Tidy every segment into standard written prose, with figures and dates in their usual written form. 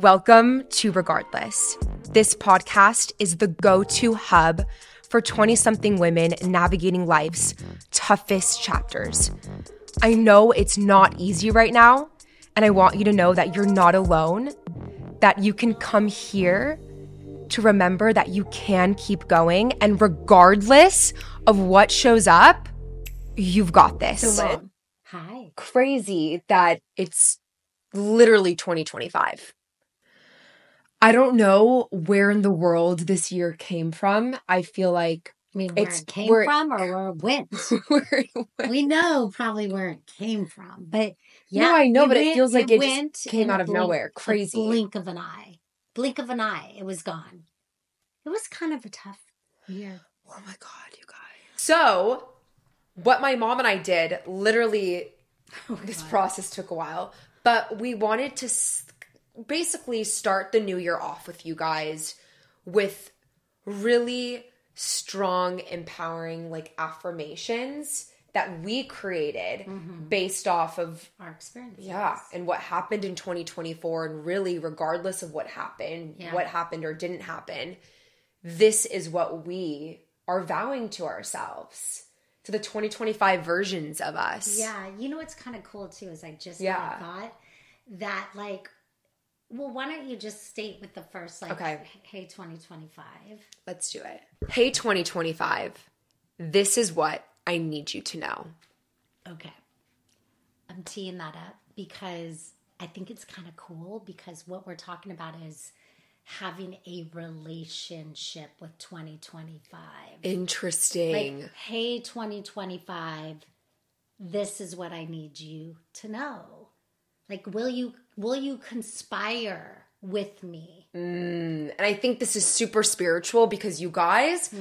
Welcome to Regardless. This podcast is the go-to hub for 20-something women navigating life's toughest chapters. I know it's not easy right now, and I want you to know that you're not alone, that you can come here to remember that you can keep going, and regardless of what shows up, you've got this. Hi. Crazy that it's literally 2025. I don't know where in the world this year came from. I feel like I mean, where it came from or where it went? where it went. We know probably where it came from, but yeah, No, I know, but it feels like it just came out of blink, nowhere. Crazy. A blink of an eye. Blink of an eye. It was gone. It was kind of a tough year. Oh my God, you guys. So, what my mom and I did, literally, this process took a while, but we wanted to basically start the new year off with you guys with really strong, empowering, like, affirmations that we created based off of our experiences. Yeah, and what happened in 2024, and really regardless of what happened or didn't happen, this is what we are vowing to ourselves, to the 2025 versions of us. Yeah, you know what's kind of cool too is I just thought that, like, well, why don't you just state with the first, like, okay. Hey 2025. Let's do it. Hey 2025, this is what I need you to know. Okay. I'm teeing that up because I think it's kind of cool, because what we're talking about is having a relationship with 2025. Interesting. Like, hey 2025, this is what I need you to know. Like, will you conspire with me? And I think this is super spiritual because, you guys,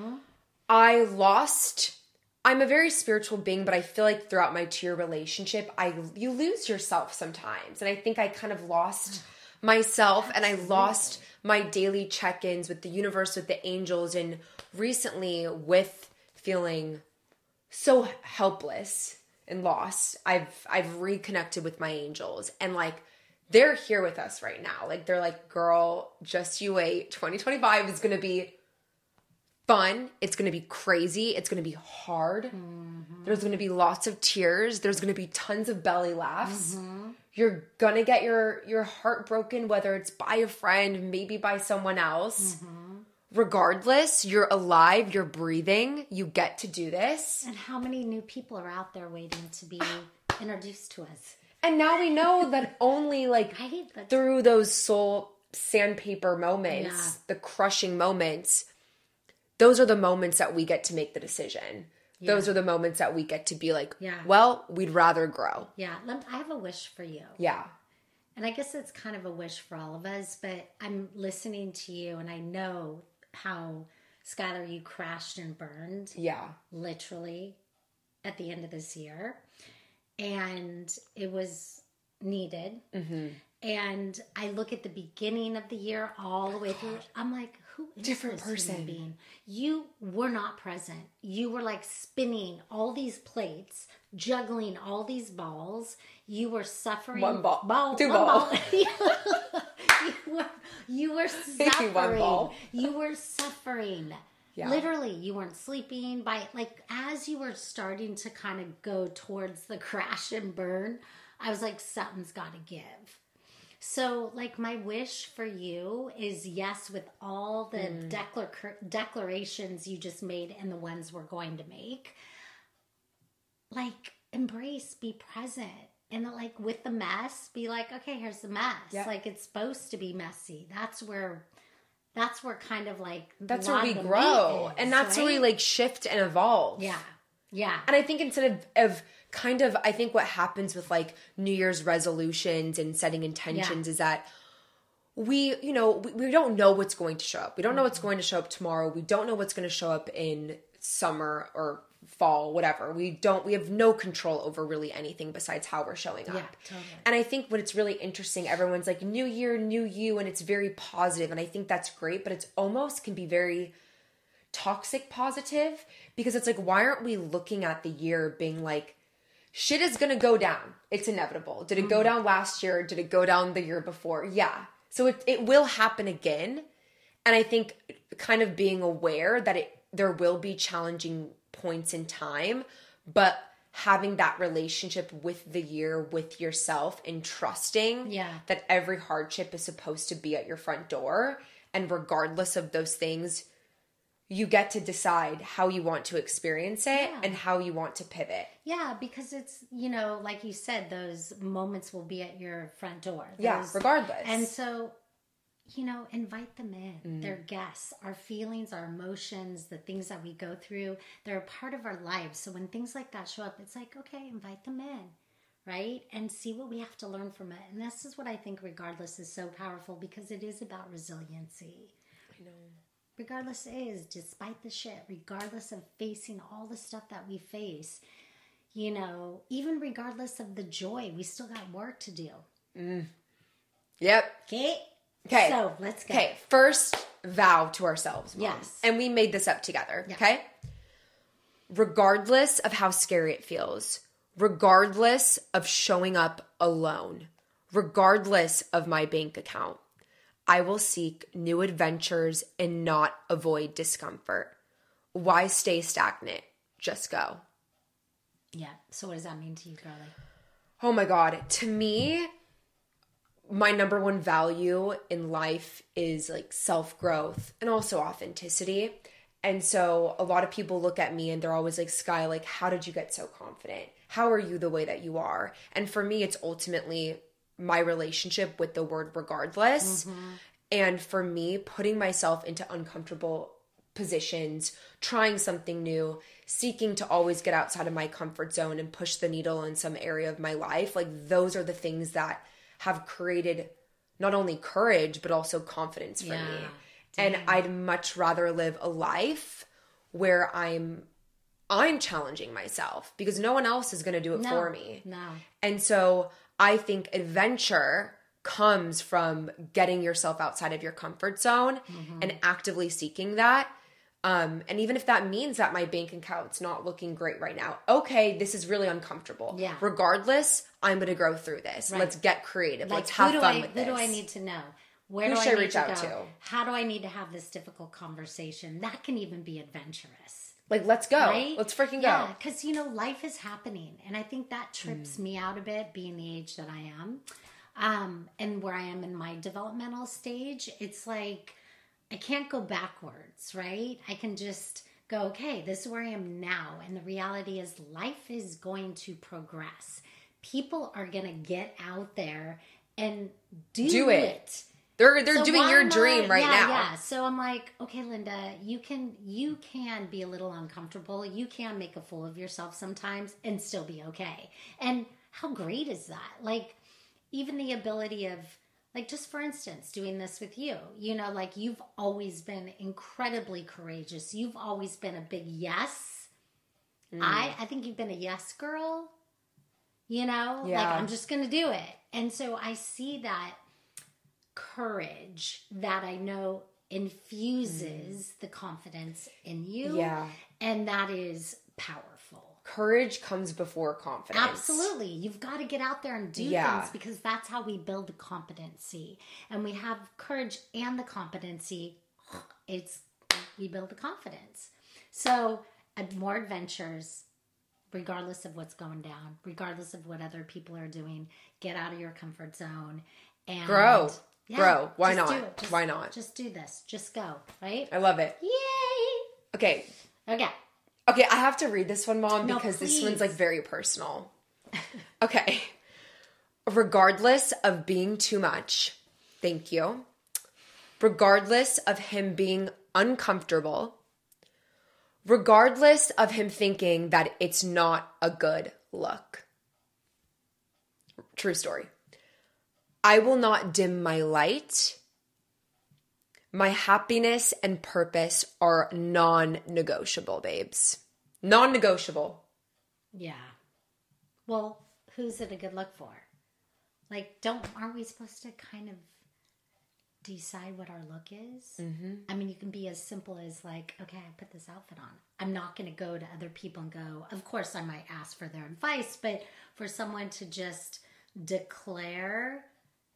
I'm a very spiritual being, but I feel like throughout my 2-year relationship, you lose yourself sometimes. And I think I kind of lost myself. Absolutely. And I lost my daily check-ins with the universe, with the angels, and recently with feeling so helpless and lost, I've reconnected with my angels, and, like, they're here with us right now. Like, they're like, girl, just you wait. 2025 is going to be fun. It's going to be crazy. It's going to be hard. There's going to be lots of tears. There's going to be tons of belly laughs. You're going to get your heart broken, whether it's by a friend, maybe by someone else. Regardless, you're alive, you're breathing, you get to do this. And how many new people are out there waiting to be introduced to us? And now we know that only, like, through those soul sandpaper moments, the crushing moments, those are the moments that we get to make the decision. Yeah. Those are the moments that we get to be like, well, we'd rather grow. Yeah, I have a wish for you. Yeah. And I guess it's kind of a wish for all of us, but I'm listening to you and I know how, Skylar, you crashed and burned. Yeah. Literally at the end of this year. And it was needed. And I look at the beginning of the year all the way through. I'm like, who is different this person? Human being? You were not present. You were, like, spinning all these plates, juggling all these balls. You were suffering. One ball. Two balls. you were suffering. Maybe one ball. You were suffering. Yeah. Literally, you weren't sleeping. As you were starting to kind of go towards the crash and burn, I was like, something's got to give. So, like, my wish for you is, yes, with all the declarations you just made and the ones we're going to make, like, embrace, be present. And, like, with the mess, be like, okay, here's the mess. Yeah. Like, it's supposed to be messy. That's where kind of, like, that's where we grow. And that's where we, like, shift and evolve. Yeah. Yeah. And I think instead of kind of, I think what happens with, like, New Year's resolutions and setting intentions is that we don't know what's going to show up. We don't know what's going to show up tomorrow. We don't know what's going to show up in summer or fall, whatever. We have no control over really anything besides how we're showing up. Yeah, totally. And I think when it's really interesting, everyone's like, new year, new you, and it's very positive. And I think that's great, but it's almost can be very toxic positive, because it's like, why aren't we looking at the year being like, shit is going to go down. It's inevitable. Did it go down last year? Did it go down the year before? Yeah. So it will happen again. And I think kind of being aware that there will be challenging points in time, but having that relationship with the year, with yourself, and trusting that every hardship is supposed to be at your front door. And regardless of those things, you get to decide how you want to experience it and how you want to pivot. Yeah, because it's, like you said, those moments will be at your front door. Regardless. And so, invite them in. They're guests. Our feelings, our emotions, the things that we go through, they're a part of our lives. So when things like that show up, it's like, okay, invite them in, right? And see what we have to learn from it. And this is what I think Regardless is so powerful, because it is about resiliency. I know. Regardless is, despite the shit, regardless of facing all the stuff that we face, even regardless of the joy, we still got work to do. Yep. Okay. So let's go. Okay. First, vow to ourselves, Mom. Yes. And we made this up together. Okay. Regardless of how scary it feels, regardless of showing up alone, regardless of my bank account, I will seek new adventures and not avoid discomfort. Why stay stagnant? Just go. Yeah. So what does that mean to you, girlie? Oh my God. To me, my number one value in life is like self-growth and also authenticity. And so a lot of people look at me and they're always like, Sky, like, how did you get so confident? How are you the way that you are? And for me, it's ultimately my relationship with the word regardless. And for me, putting myself into uncomfortable positions, trying something new, seeking to always get outside of my comfort zone and push the needle in some area of my life, like those are the things that have created not only courage, but also confidence for me. And I'd much rather live a life where I'm challenging myself, because no one else is going to do it for me. No. And so I think adventure comes from getting yourself outside of your comfort zone and actively seeking that. And even if that means that my bank account's not looking great right now, okay, this is really uncomfortable. Yeah. Regardless, I'm going to grow through this. Right. Let's get creative. Like, let's have fun with this. Who do I need to know? Where Who do should I need reach out go? to? How do I need to have this difficult conversation? That can even be adventurous. Like, let's go. Right? Let's freaking go. Yeah, because, life is happening. And I think that trips me out a bit, being the age that I am. And where I am in my developmental stage, it's like I can't go backwards, right? I can just go, okay, this is where I am now. And the reality is life is going to progress. People are going to get out there and do it. They're doing your dream right now. Yeah. So I'm like, okay, Linda, you can be a little uncomfortable. You can make a fool of yourself sometimes and still be okay. And how great is that? Like, even the ability of, like, just for instance, doing this with you, like, you've always been incredibly courageous. You've always been a big yes. I think you've been a yes girl, like, I'm just going to do it. And so I see that courage that I know infuses the confidence in you. Yeah. And that is powerful. Courage comes before confidence. Absolutely. You've got to get out there and do things, because that's how we build the competency. And we have courage and the competency. We build the confidence. So more adventures, regardless of what's going down, regardless of what other people are doing. Get out of your comfort zone and grow. Why not? Why not? Just do this. Just go. Right? I love it. Yay! Okay, I have to read this one, Mom, because this one's like very personal. Okay. Regardless of being too much, thank you. Regardless of him being uncomfortable, regardless of him thinking that it's not a good look. True story. I will not dim my light. My happiness and purpose are non-negotiable, babes. Non-negotiable. Yeah. Well, who's it a good look for? Like, aren't we supposed to kind of decide what our look is? Mm-hmm. I mean, you can be as simple as like, okay, I put this outfit on. I'm not going to go to other people and go, of course I might ask for their advice, but for someone to just declare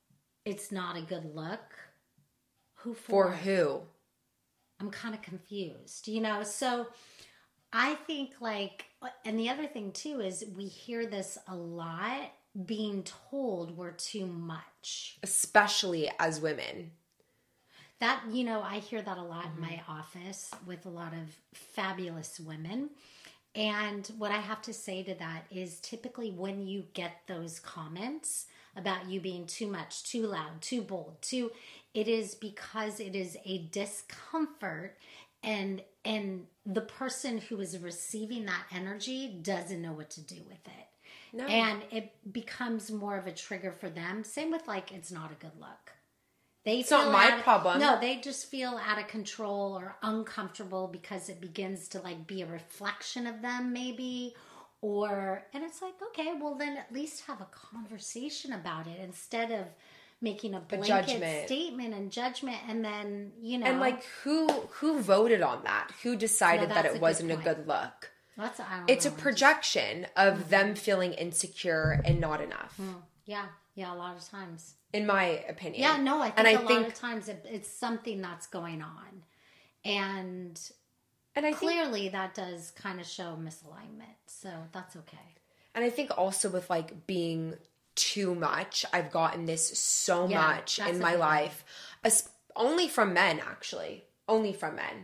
it's not a good look. Who for who? I'm kind of confused, you know? So I think like, and the other thing too is we hear this a lot, being told we're too much. Especially as women. That, you know, I hear that a lot in my office with a lot of fabulous women. And what I have to say to that is typically when you get those comments about you being too much, too loud, too bold, it is because it is a discomfort, and the person who is receiving that energy doesn't know what to do with it. No. And it becomes more of a trigger for them. Same with like, it's not a good look. It's not my problem. No, they just feel out of control or uncomfortable because it begins to like be a reflection of them maybe. And it's like, okay, well then at least have a conversation about it instead of making a blanket statement and judgment, and then, you know. And like who voted on that? Who decided that it wasn't a good look? It's a projection of them feeling insecure and not enough. Yeah, a lot of times. In my opinion. Yeah, no, I think lot of times it's something that's going on. And I clearly that does kind of show misalignment. So that's okay. And I think also with like being too much, I've gotten this so much in my life. Only from men, actually. Only from men.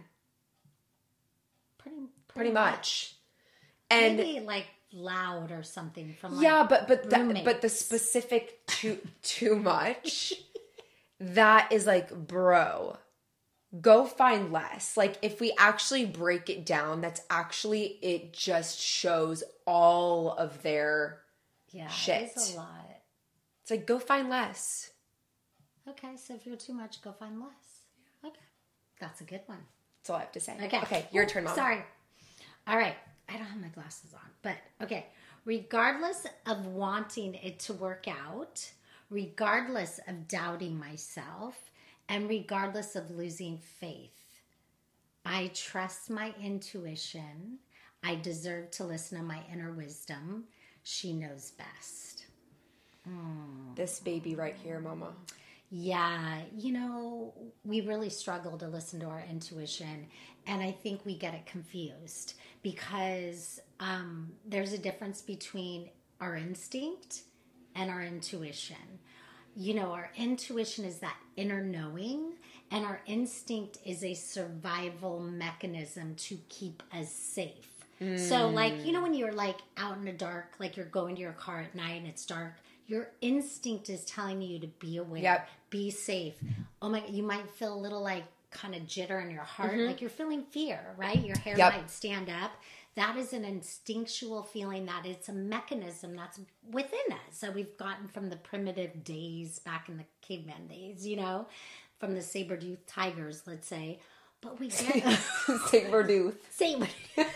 Pretty much. And maybe like loud or something from like but the specific too much, that is like, bro, go find less. Like if we actually break it down, that's actually, it just shows all of their shit. It's a lot. It's like, go find less. Okay, so if you're too much, go find less. Okay, that's a good one. That's all I have to say. Okay, your turn, Mom. Sorry. All right. I don't have my glasses on, but okay. Regardless of wanting it to work out, regardless of doubting myself, and regardless of losing faith, I trust my intuition. I deserve to listen to my inner wisdom. She knows best. This baby right here, Mama. Yeah, you know, we really struggle to listen to our intuition, and I think we get it confused because there's a difference between our instinct and our intuition. You know, our intuition is that inner knowing, and our instinct is a survival mechanism to keep us safe. So, like, you know, when you're like out in the dark, like you're going to your car at night and it's dark, your instinct is telling you to be aware, be safe. Oh my God, you might feel a little like kind of jitter in your heart, like you're feeling fear, right? Your hair might stand up. That is an instinctual feeling, that it's a mechanism that's within us. So we've gotten from the primitive days, back in the caveman days, you know, from the saber-toothed tigers, let's say. But we get saber-tooth. Did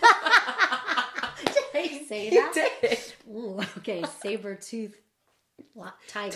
I say that? You did. Ooh, okay, saber-tooth tigers.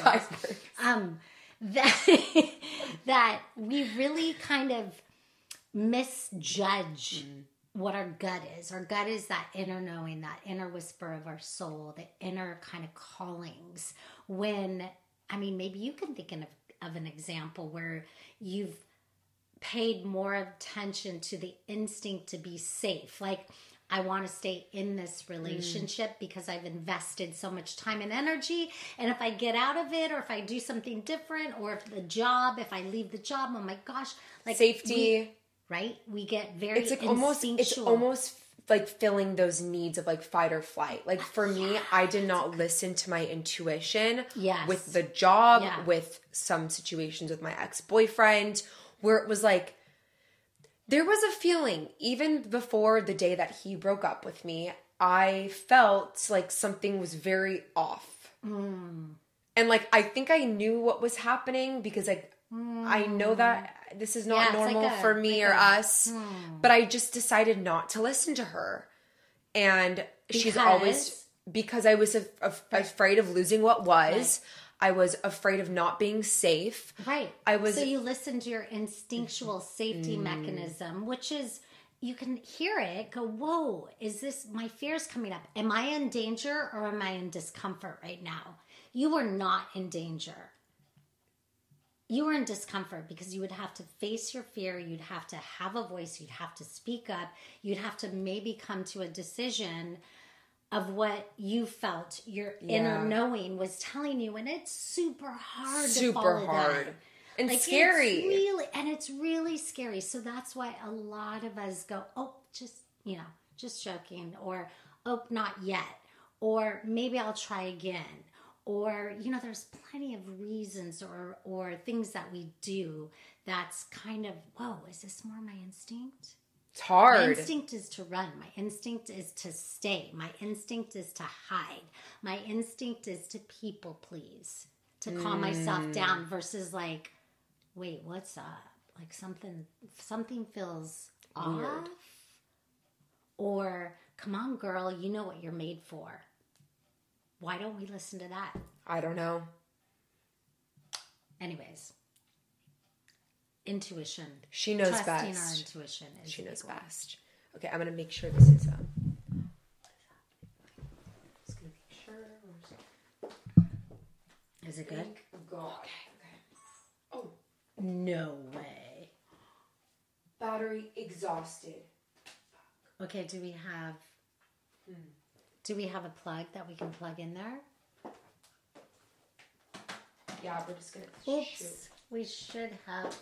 That we really kind of misjudge what our gut is. Our gut is that inner knowing, that inner whisper of our soul, the inner kind of callings. When, I mean, maybe you can think of an example where you've paid more attention to the instinct to be safe. Like, I want to stay in this relationship because I've invested so much time and energy. And if I get out of it, or if I do something different, or if I leave the job, oh my gosh, like safety, right? We get very instinctual. It's almost like filling those needs of like fight or flight. Like for me, I did not listen to my intuition with the job, with some situations with my ex-boyfriend, where it was like, there was a feeling, even before the day that he broke up with me, I felt like something was very off. And like, I think I knew what was happening because like, I know that this is not normal like for me or us, but I just decided not to listen to her. And she's always, because I was afraid of losing what was. Right. I was afraid of not being safe. Right. So you listened to your instinctual safety mechanism, which is, you can hear it, go, whoa, is this, my fear's coming up. Am I in danger or am I in discomfort right now? You are not in danger. you were in discomfort because you would have to face your fear. You'd have to have a voice. You'd have to speak up. You'd have to maybe come to a decision of what you felt your inner knowing was telling you. And it's super hard to follow that. And like, scary. It's really scary. So that's why a lot of us go, oh, just joking, or, oh, not yet, or maybe I'll try again. Or, there's plenty of reasons or things that we do that's kind of, whoa, is this more my instinct? It's hard. My instinct is to run. My instinct is to stay. My instinct is to hide. My instinct is to people please, to calm myself down versus like, wait, what's up? Like something feels weird. Off. Or, come on, girl, you know what you're made for. Why don't we listen to that? I don't know. Anyways, intuition. She knows Trusting best. Our intuition. She knows best. Okay, I'm gonna make sure this is Just gonna make sure. Is it good? God. Okay. Oh, no way. Battery exhausted. Okay, do we have a plug that we can plug in there? Yeah, we're just gonna shoot. We should have.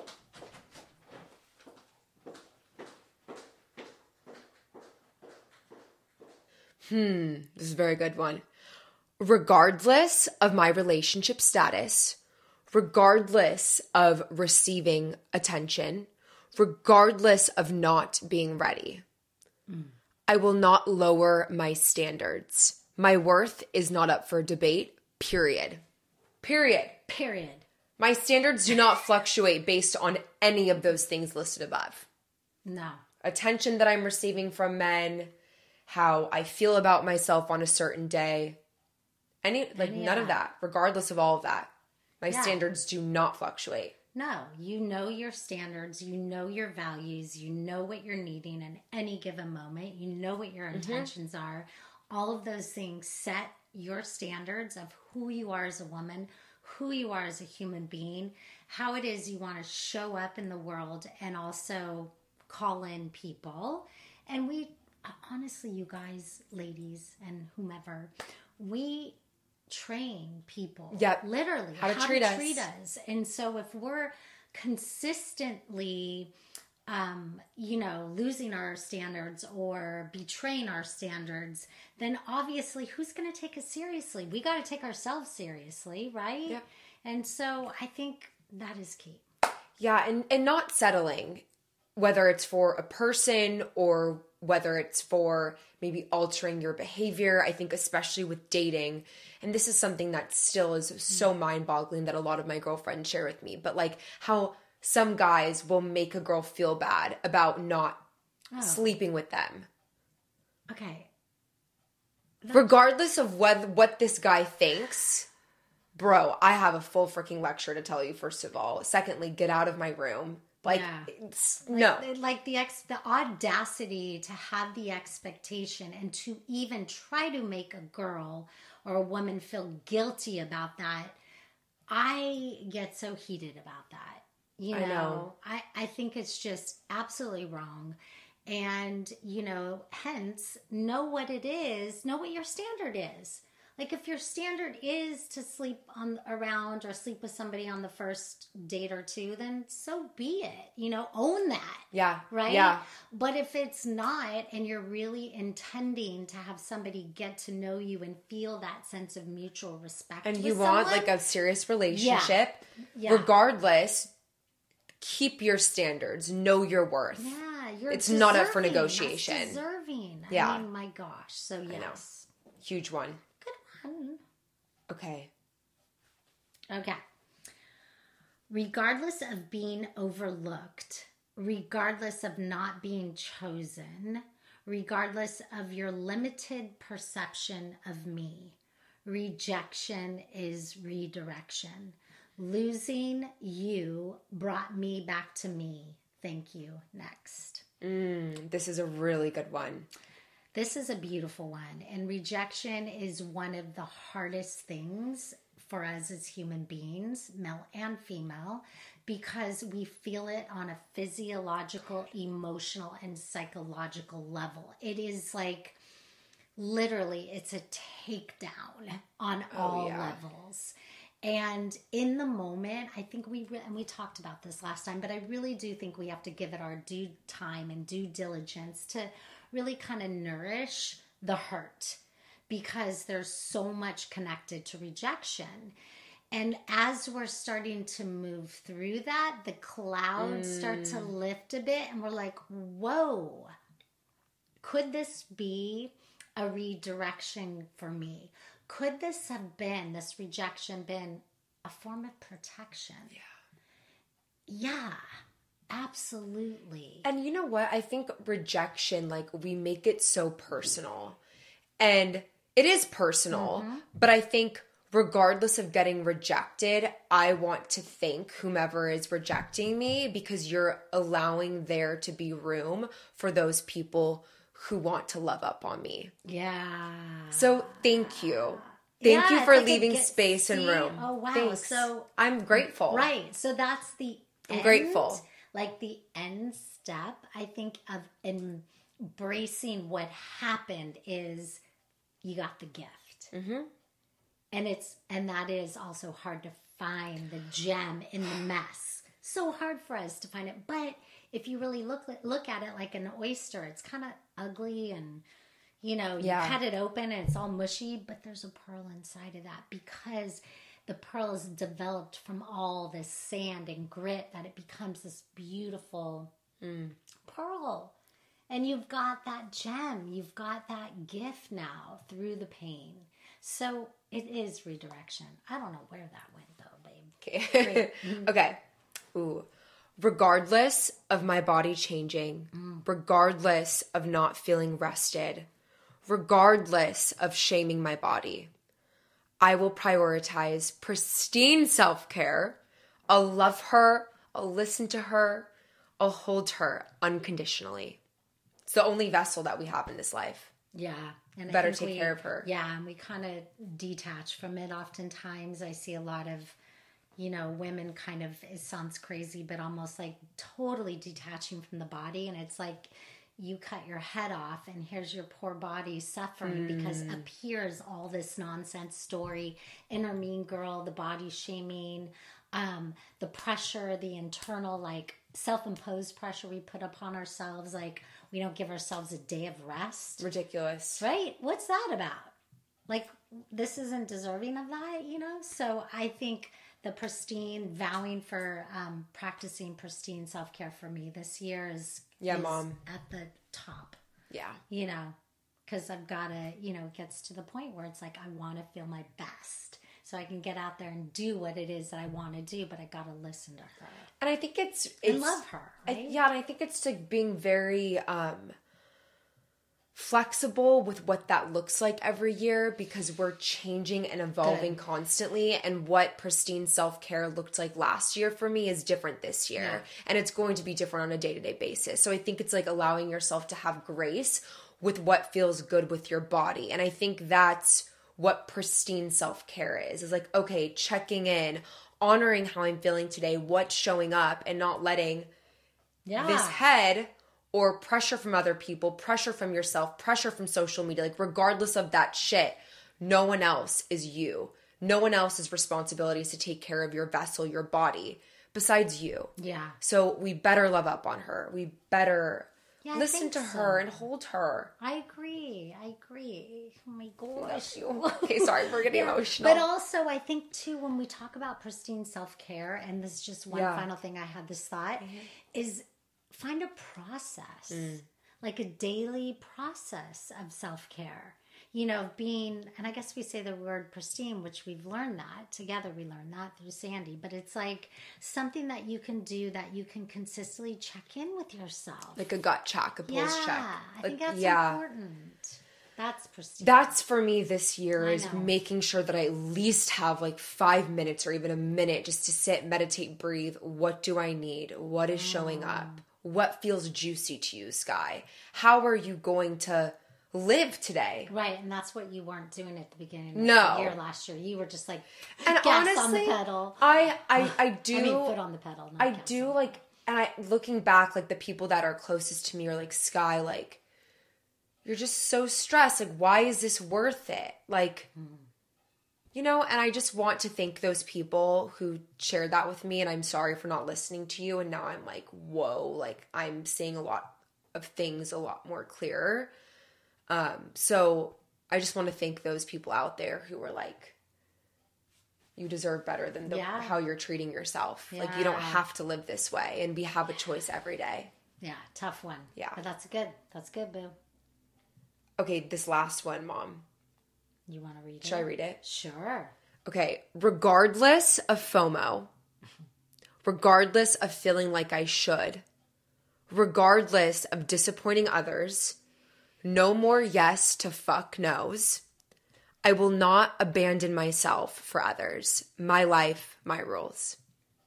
This is a very good one. Regardless of my relationship status, regardless of receiving attention, regardless of not being ready, I will not lower my standards. My worth is not up for debate, period. Period. My standards do not fluctuate based on any of those things listed above. No. Attention that I'm receiving from men, how I feel about myself on a certain day, none of that, regardless of all of that. My standards do not fluctuate. No, you know your standards, you know your values, you know what you're needing in any given moment, you know what your intentions are. All of those things set your standards of who you are as a woman, who you are as a human being, how it is you want to show up in the world and also call in people. And we, honestly, you guys, ladies, and whomever, we train people. Yep. Literally. How to treat us. And so if we're consistently, losing our standards or betraying our standards, then obviously who's going to take us seriously? We got to take ourselves seriously, right? Yep. And so I think that is key. Yeah, and not settling, whether it's for a person or whether it's for maybe altering your behavior. I think especially with dating, and this is something that still is so mind-boggling that a lot of my girlfriends share with me, but like how some guys will make a girl feel bad about not sleeping with them. Okay. Regardless of what this guy thinks, bro, I have a full freaking lecture to tell you, first of all. Secondly, get out of my room. No. Like the audacity to have the expectation and to even try to make a girl or a woman feel guilty about that. I get so heated about that. I know. I think it's just absolutely wrong. And, hence, know what it is. Know what your standard is. Like, if your standard is to sleep around or sleep with somebody on the first date or two, then so be it. Own that. Yeah. Right? Yeah. But if it's not, and you're really intending to have somebody get to know you and feel that sense of mutual respect, and you want like a serious relationship, regardless, keep your standards. Know your worth. Yeah. It's not up for negotiation. That's deserving. Yeah. I mean, my gosh. So, yes. Huge one. Good one. Okay. Regardless of being overlooked, regardless of not being chosen, regardless of your limited perception of me, rejection is redirection. Losing you brought me back to me. Thank you. Next. This is a really good one. This is a beautiful one. And rejection is one of the hardest things for us as human beings, male and female, because we feel it on a physiological, emotional, and psychological level. It is like literally, it's a takedown on all levels. And in the moment, I think and we talked about this last time, but I really do think we have to give it our due time and due diligence to really kind of nourish the hurt, because there's so much connected to rejection. And as we're starting to move through that, the clouds start to lift a bit, and we're like, whoa, could this be a redirection for me? Could this rejection been a form of protection? Yeah, absolutely. And you know what? I think rejection, like, we make it so personal. And it is personal, but I think regardless of getting rejected, I want to thank whomever is rejecting me, because you're allowing there to be room for those people who want to love up on me. Yeah. So thank you. Thank you for leaving space and room. Oh, wow. Thanks. So I'm grateful. Right. So that's the I'm grateful. Like the end step, I think, of embracing what happened is you got the gift. And that is also hard to find, the gem in the mess. So hard for us to find it. But if you really look at it like an oyster, it's kind of ugly, and you cut it open and it's all mushy, but there's a pearl inside of that, because the pearl is developed from all this sand and grit, that it becomes this beautiful pearl. And you've got that gem, you've got that gift now through the pain. So it is redirection. I don't know where that went though, babe. Okay. Okay. Ooh. Regardless of my body changing, regardless of not feeling rested, regardless of shaming my body, I will prioritize pristine self-care. I'll love her. I'll listen to her. I'll hold her unconditionally. It's the only vessel that we have in this life. Yeah. And better take care of her. Yeah. And we kind of detach from it. Oftentimes I see a lot of, women kind of, it sounds crazy, but almost like totally detaching from the body. And it's like you cut your head off and here's your poor body suffering because up here's all this nonsense story, inner mean girl, the body shaming, the pressure, the internal like self-imposed pressure we put upon ourselves. Like we don't give ourselves a day of rest. Ridiculous. Right? What's that about? Like this isn't deserving of that, So I think the pristine, vowing for practicing pristine self-care for me this year is Mom, at the top. Yeah. Because I've got to, it gets to the point where it's like I want to feel my best so I can get out there and do what it is that I want to do, but I got to listen to her. And I think it's and love her, right? And I think it's like being very flexible with what that looks like every year, because we're changing and evolving constantly, and what pristine self-care looked like last year for me is different this year, and it's going to be different on a day-to-day basis. So I think it's like allowing yourself to have grace with what feels good with your body, and I think that's what pristine self-care is like, okay, checking in, honoring how I'm feeling today, what's showing up, and not letting this head or pressure from other people, pressure from yourself, pressure from social media, like regardless of that shit, no one else is you. No one else's responsibility is to take care of your vessel, your body, besides you. Yeah. So we better love up on her. We better listen to her and hold her. I agree. Oh my gosh. Okay, sorry, we're getting emotional. But also, I think too, when we talk about pristine self-care, and this is just one final thing I had this thought, is find a process, like a daily process of self-care, being, and I guess we say the word pristine, which we've learned that together. We learned that through Sandy, but it's like something that you can do that you can consistently check in with yourself. Like a gut check, a pulse check. I think that's important. That's pristine. That's for me this year, is making sure that I at least have like 5 minutes or even a minute just to sit, meditate, breathe. What do I need? What is showing up? What feels juicy to you, Sky? How are you going to live today. Right, and that's what you weren't doing at the beginning of No. the year last year. You were just like, And gas honestly, on the pedal. I do. I mean, foot on the pedal. Not I gas do on. like, and I looking back, like the people that are closest to me are like, Sky, like, you're just so stressed. Like, why is this worth it? Like, you know, and I just want to thank those people who shared that with me. And I'm sorry for not listening to you. And now I'm like, whoa, like I'm seeing a lot of things a lot more clearer. So I just want to thank those people out there who were like, you deserve better than how you're treating yourself. Yeah. Like, you don't have to live this way, and have a choice every day. Yeah, tough one. Yeah. But that's good. That's good, boo. Okay, this last one, Mom. You want to read it? Should I read it? Sure. Okay. Regardless of FOMO, regardless of feeling like I should, regardless of disappointing others, no more yes to fuck no's. I will not abandon myself for others. My life, my rules.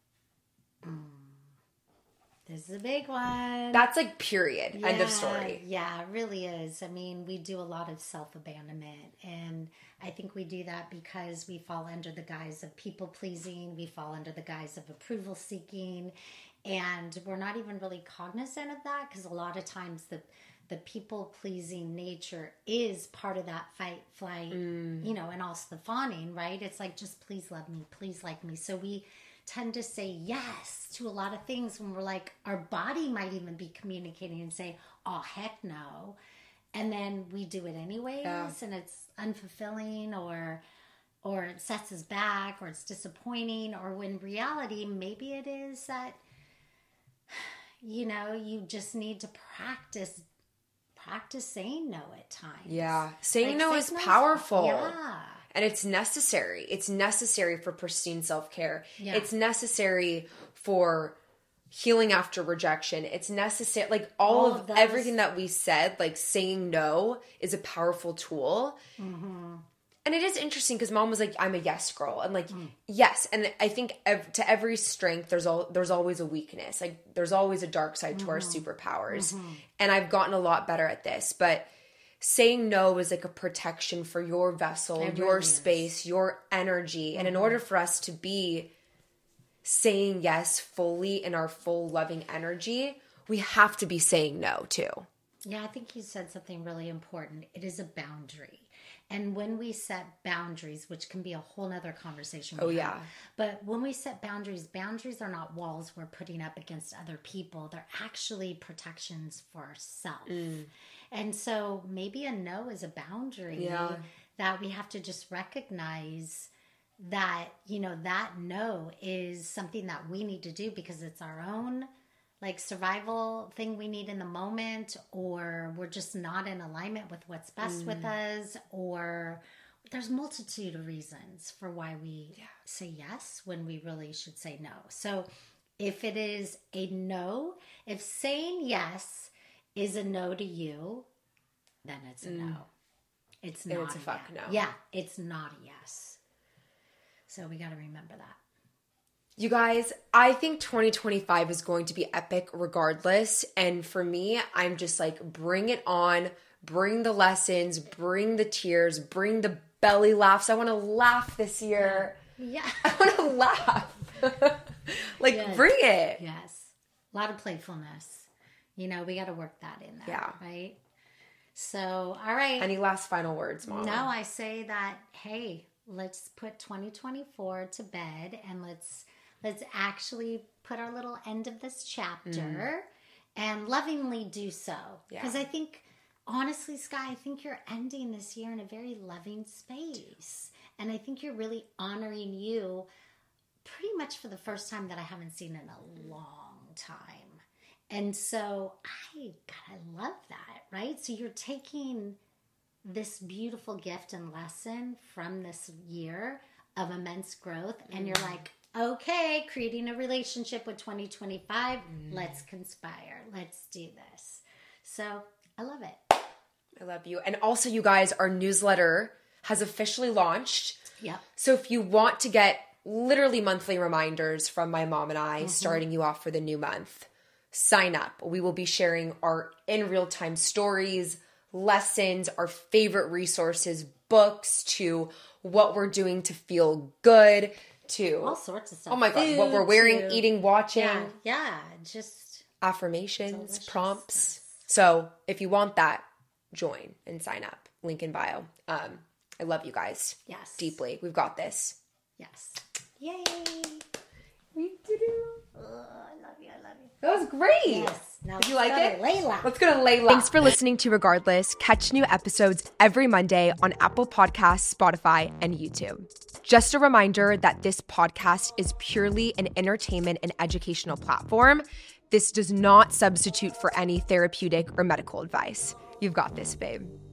This is a big one. That's like period. End of story. Yeah, it really is. I mean, we do a lot of self-abandonment, and I think we do that because we fall under the guise of people-pleasing. We fall under the guise of approval-seeking, and we're not even really cognizant of that because a lot of times the people-pleasing nature is part of that fight, flight, you know, and also the fawning, right? It's like, just please love me, please like me. So we tend to say yes to a lot of things when we're like, our body might even be communicating and say, oh, heck no. And then we do it anyways, and it's unfulfilling or it sets us back, or it's disappointing, or when reality, maybe it is that, you know, you just need to practice saying no at times. Yeah. Saying no is powerful. Yeah. And it's necessary. It's necessary for pristine self-care. Yeah. It's necessary for healing after rejection. It's necessary. Like all of everything that we said, like saying no is a powerful tool. Mm-hmm. And it is interesting because Mom was like, I'm a yes girl. And like, yes. And I think to every strength, there's always a weakness. Like there's always a dark side to our superpowers. Mm-hmm. And I've gotten a lot better at this. But saying no is like a protection for your vessel, your space, your energy. Mm-hmm. And in order for us to be saying yes fully in our full loving energy, we have to be saying no too. Yeah, I think you said something really important. It is a boundary. And when we set boundaries, which can be a whole nother conversation. But when we set boundaries are not walls we're putting up against other people. They're actually protections for ourselves. And so maybe a no is a boundary that we have to just recognize that, you know, that no is something that we need to do because it's our own like survival thing we need in the moment, or we're just not in alignment with what's best with us, or there's multitude of reasons for why we say yes when we really should say no. So if it is a no, if saying yes is a no to you, then it's a no. It's not it's a fuck no. Yeah, it's not a yes. So we got to remember that. You guys, I think 2025 is going to be epic regardless. And for me, I'm just like, bring it on, bring the lessons, bring the tears, bring the belly laughs. I want to laugh this year. Yeah. I want to laugh. Bring it. Yes. A lot of playfulness. You know, we got to work that in there. Yeah. Right? So, all right. Any last final words, Mom? No, I say that, hey, let's put 2024 to bed and let's actually put our little end of this chapter and lovingly do so. Because I think, honestly, Sky, I think you're ending this year in a very loving space. And I think you're really honoring you pretty much for the first time that I haven't seen in a long time. And so I love that, right? So you're taking this beautiful gift and lesson from this year of immense growth and you're like, okay, creating a relationship with 2025. Let's conspire. Let's do this. So I love it. I love you. And also, you guys, our newsletter has officially launched. Yep. So if you want to get literally monthly reminders from my mom and I starting you off for the new month, sign up. We will be sharing our in real-time stories, lessons, our favorite resources, books, to what we're doing to feel good, to all sorts of stuff. Oh my God, what we're wearing, eating, watching. Yeah, just affirmations, prompts. So if you want that, join and sign up. Link in bio. I love you guys. Yes. Deeply. We've got this. Yes. Yay. We did it. I love you. That was great. Yes. Now Did you like it? Layla. Let's go to Layla. Thanks for listening to Regardless. Catch new episodes every Monday on Apple Podcasts, Spotify, and YouTube. Just a reminder that this podcast is purely an entertainment and educational platform. This does not substitute for any therapeutic or medical advice. You've got this, babe.